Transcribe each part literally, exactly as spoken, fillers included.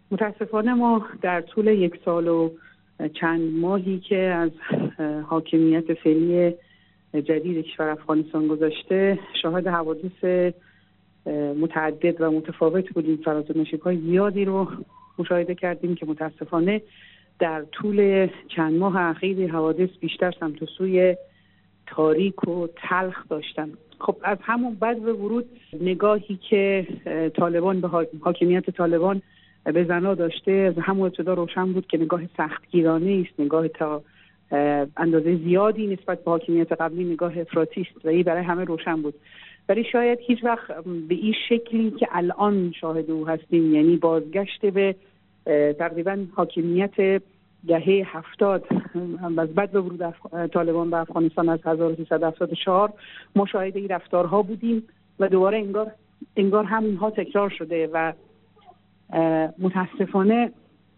متاسفانه ما در طول یک سال و چند ماهی که از حاکمیت فعلی جدید کشور افغانستان گذشته شاهد حوادث متعدد و متفاوت بودیم. فراز و نشیب‌های زیادی رو مشاهده کردیم که متاسفانه در طول چند ماه اخیر حوادث بیشتر سمت و سوی تاریک و تلخ داشتن. خب از همون بعد به ورود نگاهی که طالبان به حاکمیت طالبان به زنها داشته از همون ابتدا روشن بود که نگاه سختگیرانه است، نگاه تا اندازه زیادی نسبت به حاکمیت قبلی نگاه افراطی است و این برای همه روشن بود. ولی شاید هیچ وقت به این شکلی که الان شاهد او هستیم، یعنی بازگشت به تقریبا حاکمیت دهه هفتاد از بعد به ورود طالبان به افغانستان از هزار و سیصد و هفتاد و چهار مشاهده این رفتارها بودیم و دوباره انگار انگار همینها تکرار شده و متاسفانه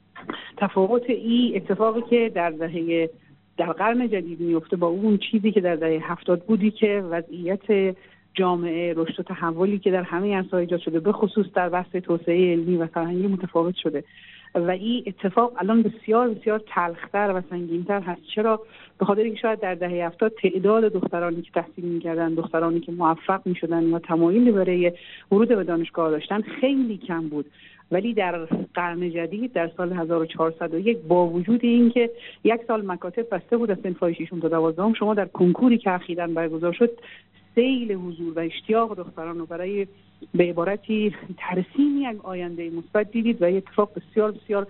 تفاوت این اتفاقی که در دهه در قرن جدید میفته با اون چیزی که در دهه هفتاد بودی که وضعیت جامعه رشد و تحولی که در همه عرصه‌ها ایجاد شده به خصوص در بحث توسعه علمی و فرهنگی متفاوت شده و این اتفاق الان بسیار بسیار تلخ‌تر و سنگین‌تر هست. چرا؟ به خاطر اینکه شاید در دهه هفتاد تعداد دخترانی که تحصیل می‌کردن، دخترانی که موفق می‌شدن و تمایلی برای ورود به دانشگاه داشتن خیلی کم بود. ولی در قرن جدید در سال هزار و چهارصد و یک با وجود اینکه یک سال مکاتب بسته بود از صنف‌های ششم تا دوازدهم، شما در کنکوری که اخیراً برگزار شد سیل حضور و اشتیاق دختران رو برای به عبارتی ترسیم یک آینده مثبت دیدید و یک اتفاق بسیار بسیار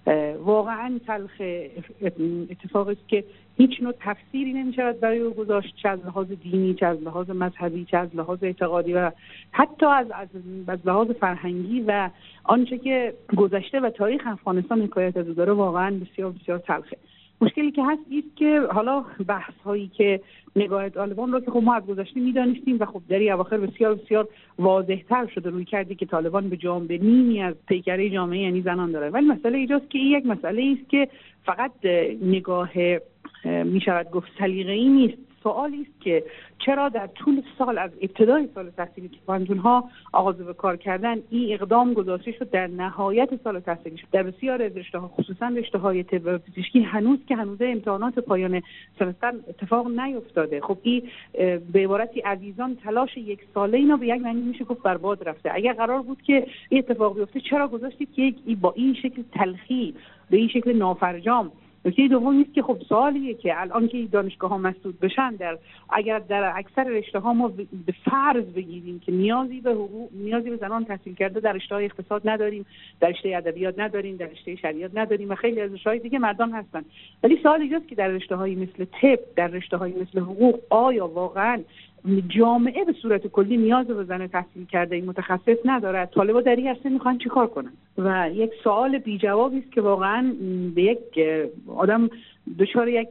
واقعا تلخ اتفاقی است که هیچ نوع تفسیری نمی‌شود برای او گذاشت، چه از لحاظ دینی، چه از لحاظ مذهبی، چه از لحاظ اعتقادی و حتی از از, از لحاظ فرهنگی و آنچه که گذشته و تاریخ افغانستان حکایت از او داره واقعا بسیار بسیار تلخه. مشکلی که هست است که حالا بحث هایی که نگاه طالبان رو که خب ما از گذشته می‌دانستیم و خب در این اواخر بسیار بسیار واضح‌تر شده روی کردی که طالبان به جامعه نیمی از پیکره جامعه یعنی زنان داره. ولی مسئله اینجاست که این یک مسئله است که فقط نگاه می‌شود گفت سلیقه‌ای نیست. سوالی است که چرا در طول سال از ابتدای سال تحصیلی که پانتون‌ها آغاز به کار کردن این اقدام گذاشته شد در نهایت سال تحصیلی شد در بسیار از رشته‌ها خصوصا رشته‌های طب و پزشکی هنوز که هنوز امتحانات پایان سمستر اتفاق نیفتاده. خب این به عبارتی عزیزان تلاش یک ساله اینا به یک معنی میشه گفت برباد رفته. اگر قرار بود که این اتفاق بیفته چرا گذاشتید که یک با این شکل تلخی به این شکل نافرجام؟ نکته دوم نیست که خب سوالیه که الان که دانشگاه ها مسدود بشن در اگر در اکثر رشته ها ما به فرض بگیریم که نیازی به حقوق نیازی به زنان تحصیل کرده در رشته های اقتصاد نداریم، در رشته ادبیات نداریم، در رشته شریعت نداریم و خیلی از رشته های دیگه مردان هستن، ولی سوال اینجاست که در رشته های مثل طب، در رشته های مثل حقوق آیا واقعا جامعه به صورت کلی نیاز به زن تحصیل کرده این متخصص نداره؟ طالبا در این عرصه میخوان چیکار کنن؟ و یک سوال بی جوابی است که واقعا به یک آدم دچار یک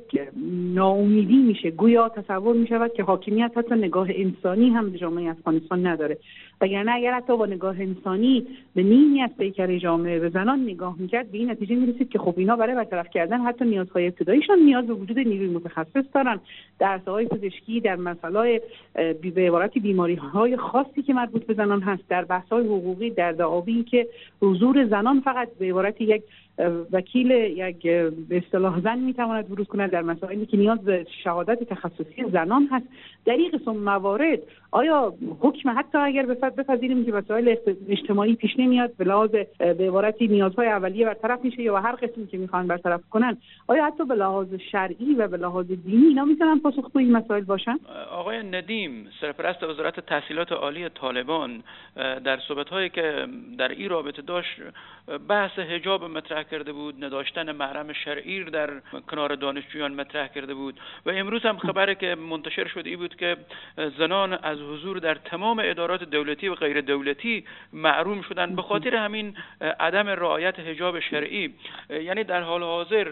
ناامیدی میشه. گویا تصور میشود که حاکمیت حتی نگاه انسانی هم به جامعه افغانستان نداره، وگرنه اگر حتی با نگاه انسانی به نیمی از پیکره جامعه به زنان نگاه میکرد به این نتیجه میرسید که خب اینا برای برطرف کردن حتی نیازهای ابتداییشان نیاز به وجود نیروی متخصص دارن در عرصه‌های پزشکی، در مسائل به عبارتی بیماری‌های خاصی که مربوط به زنان هست، در بحث‌های حقوقی، در دعاوی که حضور زنان فقط به عبارتی یک وکیل یک به اصطلاح زن میتواند ورود کند در مسائلی که نیاز به شهادت تخصصی زنان هست. در این قسم موارد آیا حکم حتی اگر بپذیریم که مسائل اجتماعی پیش نمیاد به لحاظ به عبارتی نیازهای اولیه برطرف میشه یا هر قسمی که میخوان برطرف کنن، آیا حتی به لحاظ شرعی و به لحاظ دینی اینا میتونن پاسخگوی این مسائل باشن؟ آقای ندیم سرپرست وزارت تحصیلات عالی طالبان در صحبت‌هایی که در این رابطه داشت بحث حجاب مطرح کرده بود، نداشتن محرم شرعی در کنار دانشجویان مطرح کرده بود و امروز هم خبری که منتشر شده ای بود که زنان از حضور در تمام ادارات دولتی و غیر دولتی محروم شدن به خاطر همین عدم رعایت حجاب شرعی. یعنی در حال حاضر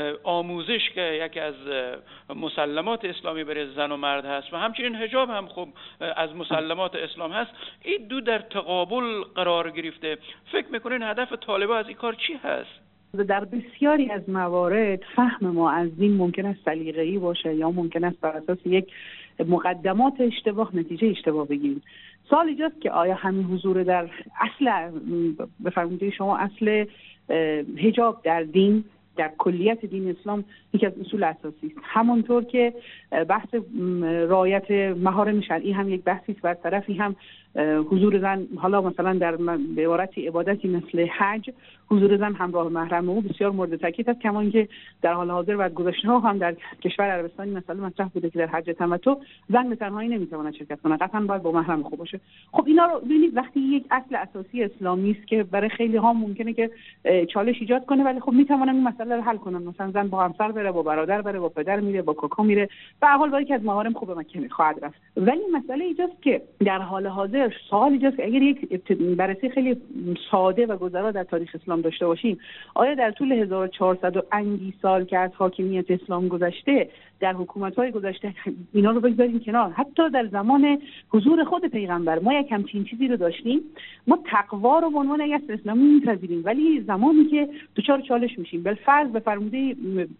آموزش که یکی از مسلمات اسلامی برای زن و مرد هست و همچنین حجاب هم خب از مسلمات اسلام هست، این دو در تقابل قرار گرفته. فکر میکنین هدف طالبان از این کار چی هست؟ در بسیاری از موارد فهم ما از دین ممکن است سلیقه‌ای باشه یا ممکن است بر اساس یک مقدمات اشتباه نتیجه اشتباه بگیریم. سوال اینجاست که آیا همین حضور در اصل بفرمایید شما اصل حجاب در دین، در کلیت دین اسلام یکی از اصول اساسی است. همونطور که بحث رعایت محارم شرعی هم یک بحثی است و از طرفی هم حضور زن، حالا مثلا در به عبارت عبادتی مثل حج، حضور زن همراه محرم او بسیار مورد تاکید است، کما اینکه در حال حاضر و گذشته ها هم در کشور عربستانی مثلا مطرح بوده که در حج تمتع زن به تنهایی نمیتواند شرکت کنه، قطعا باید با محرم خود باشه. خب اینا رو ببینید وقتی یک اصل اساسی اسلامی است که برای خیلی ها ممکنه که چالش ایجاد کنه، ولی خب میتونن این مسئله رو حل کنن. مثلا زن با همسر بره، با برادر بره، با پدر میره، با کاکا میره، به هر حال با یکی از محارم خوب مکه خواهد رفت. ولی مسئله اینجاست که در حال حاضر سوال اینجاست که اگر یک بررسی خیلی ساده و گذرا در تاریخ اسلام داشته باشیم، آیا در طول هزار و چهارصد و اندی سال که از حاکمیت اسلام گذشته، در حکومت‌های گذشته، اینا رو بگذاریم کنار، حتی در زمان حضور خود پیغمبر ما یک همچین چیزی رو داشتیم؟ ما تقوا رو به عنوان یک اصل اسلامی می‌پذیریم، ولی زمانی که دچار چالش میشیم، بالفرض بفرمایید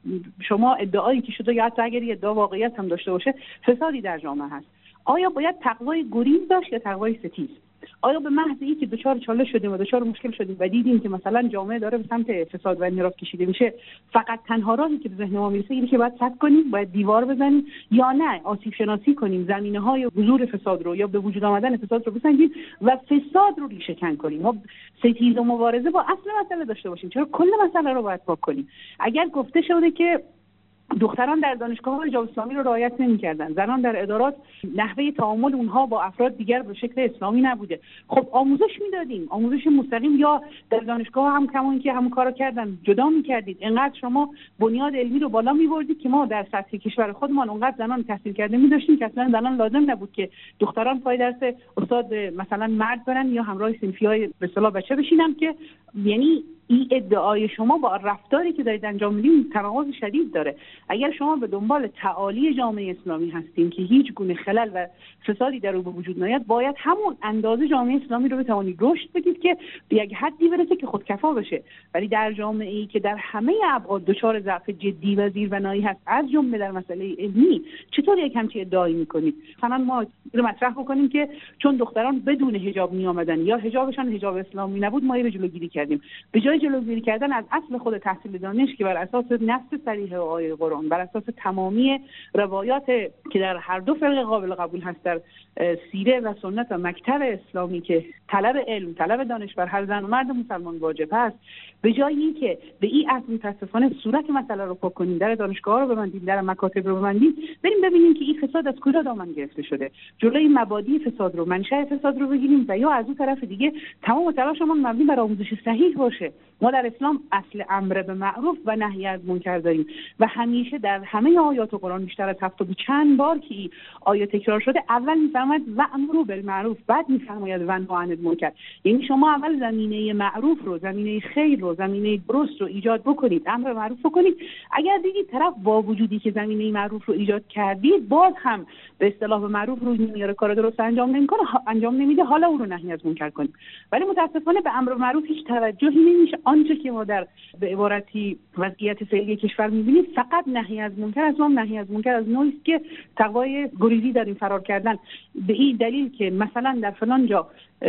شما ادعایی که شده یا حتی اگر ادعا واقعیت هم داشته باشه، فسادی در جامعه هست، آیا باید تقوای گریز داشت یا تقوای ستیز؟ آیا به محض اینکه دچار چالش شدیم و دچار مشکل شدیم و دیدیم که مثلا جامعه داره به سمت فساد و انحراف کشیده میشه، فقط تنها راهی که به ذهن ما میرسه اینه که باید صد کنیم، باید دیوار بزنیم، یا نه آسیب شناسی کنیم، زمینه‌های حضور فساد رو یا به وجود آمدن فساد رو بسنجیم و فساد رو ریشه کن کنیم. ما ستیز و مبارزه با اصل مسئله داشته باشیم. چرا کل مسئله رو باید پاک کنیم؟ اگر گفته شده که دختران در دانشگاه‌ها حجاب اسلامی رو رعایت نمی‌کردن، زنان در ادارات نحوه تعامل اونها با افراد دیگر به شکل اسلامی نبوده، خب آموزش میدادیم، آموزش مستقیم، یا در دانشگاه هم کما اینکه همون کارو کردن جدا می‌کردید. اینقدر شما بنیاد علمی رو بالا می‌بردید که ما در سطح کشور خودمان اونقدر زنان تحصیل کرده می‌داشتیم که اصلا زنان لازم نبود که دختران پای درس استاد مثلا مرد برن یا همراه صنفی‌های به اصطلاح بچه بشینن، که یعنی این ادعای شما با رفتاری که دارید انجام میدید تناقض شدید داره. اگر شما به دنبال تعالی جامعه اسلامی هستین که هیچ گونه خلل و فسادی در او به وجود نیاد، باید همون اندازه جامعه اسلامی رو بتوانید رشد بدید که به یک حدی برسه که خودکفا بشه. ولی در جامعه‌ای که در همه ابعاد دچار ضعف جدی و زیربنایی هست، از جمله در مسئله علمی، چطور یک همچین ادعایی میکنید؟ مثلا ما رو مطرح بکنیم که چون دختران بدون حجاب می آمدن یا حجابشان حجاب اسلامی نبود، ما رو جلوگیری کردیم. به جای جلوگیری کردن از اصل خود تحصیل دانش که بر اساس نص صریح آیه قرآن، بر اساس تمامی روایات که در هر دو فرقه قابل قبول هست، در سیره و سنت و مکتب اسلامی، که طلب علم، طلب دانش بر هر زن و مرد مسلمان واجب است، به جای اینکه به این اصل متاسفانه صورت مسئله رو پاک کنیم، در دانشگاه رو ببندیم، در مکاتب رو ببندیم، بریم ببینیم که این فساد از کجا دامن گرفته شده، جلوی مبادی فساد رو، منشأ فساد رو بگیریم، و یا از اون طرف دیگه تمام تلاشمون مبنی بر آموزش صحیح باشه. ما در اسلام اصل امر به معروف و نهی از منکر داریم و همیشه در همه آیات قرآن بیشتر از هفتاد و چند بار که این آیه تکرار شده، اول میفرماید و امر بالمعروف، بعد میفرماید و نهی عن المنکر. یعنی شما اول زمینه معروف رو، زمینه خیر رو، زمینه درست رو ایجاد بکنید، امر معروف بکنید. اگر دیدید طرف با وجودی که زمینه معروف رو ایجاد کردید، باز هم به اصطلاح معروف رو نمیاره، کار درست انجام نمیکنه، انجام نمیده، حالا او رو نهی از منکر کنید. ولی متاسفانه به امر معروف هیچ توجهی نمیشه. آنچه که ما در به عبارتی وضعیت فعلی کشور می‌بینیم فقط نهی از منکر از اون نهی از منکر از نوعی است که تقوای گریزی داریم فرار کردن، به این دلیل که مثلا در فلان جا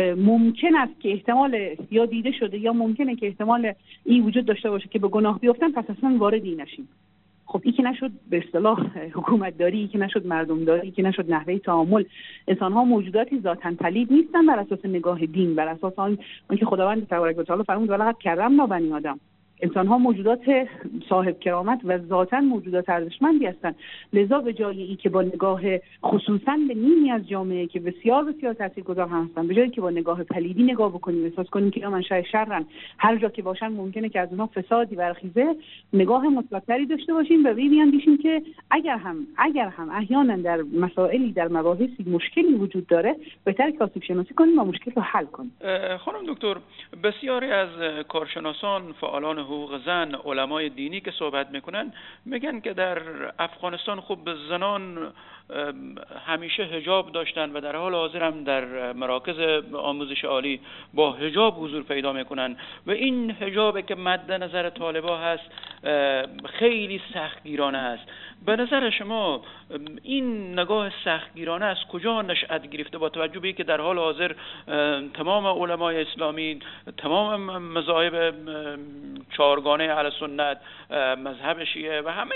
ممکن است که احتمال یا دیده شده یا ممکنه که احتمال این وجود داشته باشه که به گناه بیفتن، پس اصلا وارد این نشیم. خب این که نشد به اصطلاح حکومت داری، که نشد مردم داری، که نشد نحوه تعامل. انسان ها موجوداتی ذاتاً پلید نیستن بر اساس نگاه دین، بر اساس آن که خداوند تبارک و تعالی فرمود ولقد کرمنا بنی آدم. انسان ها موجودات صاحب کرامت و ذاتاً موجودات ارزشمندی هستند. لذا به جای این که با نگاه خصوصاً به نیمی از جامعه که بسیار بسیار تاثیرگذار هستند، به جای که با نگاه پلیدی نگاه بکنیم، احساس کنیم که اینا منشأ شرن، هر جا که باشن ممکنه که از اونها فسادی برخیزه، نگاه مطلق‌تری داشته باشیم و بیاندیشیم که اگر هم اگر هم احیانا در مسائلی، در مباحثی مشکلی وجود داره، بهتر که آسیب شناسی کنیم و مشکل رو حل کنیم. خانم دکتر، بسیاری از کارشناسان، فعالان حقوق زن، علمای دینی که صحبت میکنن میگن که در افغانستان خب زنان همیشه حجاب داشتن و در حال حاضر هم در مراکز آموزش عالی با حجاب حضور پیدا میکنن و این حجابی که مد نظر طالبا هست خیلی سختگیرانه است. به نظر شما این نگاه سختگیرانه از کجا نشأت گرفته، با توجه به اینکه در حال حاضر تمام علمای اسلامی، تمام مذاهب چهارگانه اهل سنت، مذهب شیعه و همه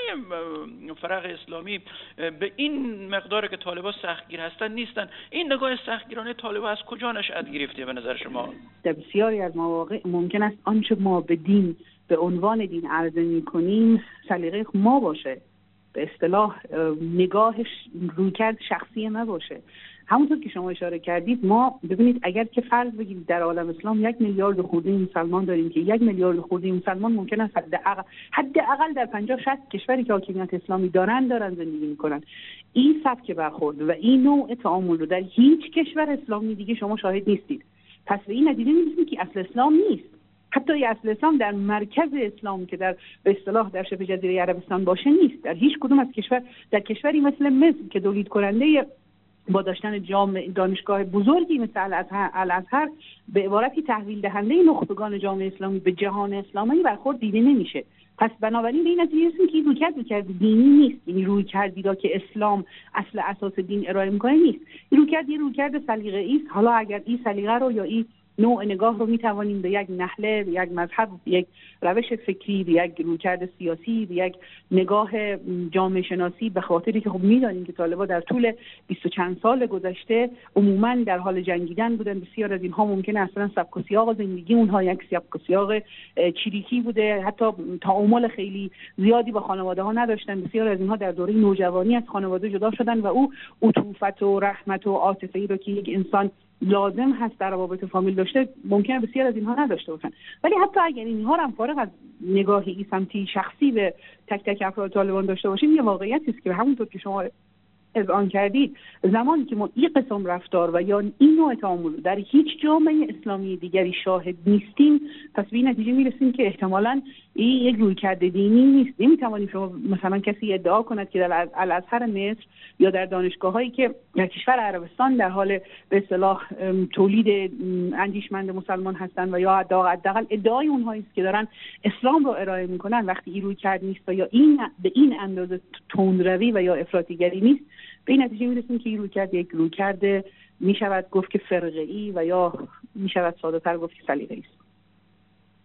فرق اسلامی به این مقدار که طالبان سختگیر هستن نیستن؟ این نگاه سختگیرانه طالبان از کجا نشأت گرفته به نظر شما؟ در بسیاری از مواقع ممکن است آنچه ما به دین به عنوان دین عرضه می‌کنیم سلیقه ما باشه، به اصطلاح نگاهش رویکرد شخصی ما باشه. همونطور که شما اشاره کردید، ما ببینید اگر که فرض بگیرید در عالم اسلام یک میلیارد خورده مسلمان داریم که یک میلیارد خورده مسلمان ممکن است حداقل حداقل در پنجاه شصت کشوری که حاکمیت اسلامی دارن دارن زندگی میکنن، این سبک برخورد و این نوع تعامل رو در هیچ کشور اسلامی دیگه شما شاهد نیستید. پس به این نتیجه میرسیم که اصل اسلام نیست. حتی اصل اسلام در مرکز اسلام که در به اصطلاح در شبه جزیره عربستان باشه نیست. در هیچ کدوم از کشور، در کشوری مثل مصر که تولید کننده با داشتن جامعه دانشگاه بزرگی مثل الازهر به عبارتی تحویل دهنده نخبگان جامعه اسلامی به جهان اسلامی برخورد دیده نمیشه. پس بنابراین به این نتیجه رسیدیم که این رویکرد رویکرد دینی نیست. این رویکردی را که اسلام اصل اساس دین ارائه میکنه نیست. این رویکرد یه رویکرد سلیقه‌ای است. حالا اگر این سلیقه رو یا این نوع نگاه رو میتوانیم به یک نحله، به یک مذهب، به یک روش فکری، به یک رویکرد سیاسی، به یک نگاه جامعه شناسی، به خاطری که خب میدانیم که طالبان در طول بیست و چند سال گذشته عموما در حال جنگیدن بودن. بسیار از اینها ممکنه اصلا سبک و سیاق زندگی اونها یک سبک و سیاق چریکی بوده، حتی تعامل خیلی زیادی با خانواده ها نداشتن. بسیار از اینها در دوره نوجوانی از خانواده جدا شدن و او عطوفت و رحمت و عاطفه‌ای رو که یک انسان لازم هست در روابط فامیل داشته ممکنه بسیار از اینها نداشته باشن. ولی حتی اگر اینها هم فارغ از نگاهی سمتی شخصی به تک تک افراد طالبان داشته باشیم، یه واقعیتی است که همونطور که شما اذعان کردید، زمانی که ما این قسم رفتار و یا این نوع تعامل در هیچ جامعه اسلامی دیگری شاهد نیستیم، پس به این نتیجه میرسیم که احتمالاً این یک رویکرد دینی نیست. نمیتوانیم شما مثلا کسی ادعا کند که در الازهر مصر یا در دانشگاه‌هایی که در کشور عربستان در حال به اصطلاح تولید اندیشمند مسلمان هستند و یا حداقل ادعای اونها است که دارن اسلام رو ارائه میکنن، وقتی این رویکرد نیست و یا این به این اندازه تندروی و یا افراطیگری نیست، به این نتیجه میرسیم که این رویکرد یک رویکرد میشود گفت که فرقه‌ای و یا میشود ساده‌تر گفت که سلیقه‌ای است.